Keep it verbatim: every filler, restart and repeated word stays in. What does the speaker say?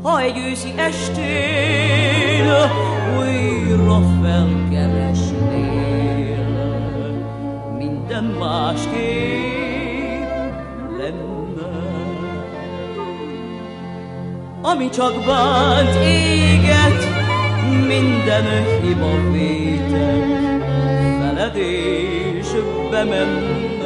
ha egy őszi estén újra felkeresnél, minden másképp lenne. Ami csak bánt, éget, minden hiba vétek, feledésbe ment.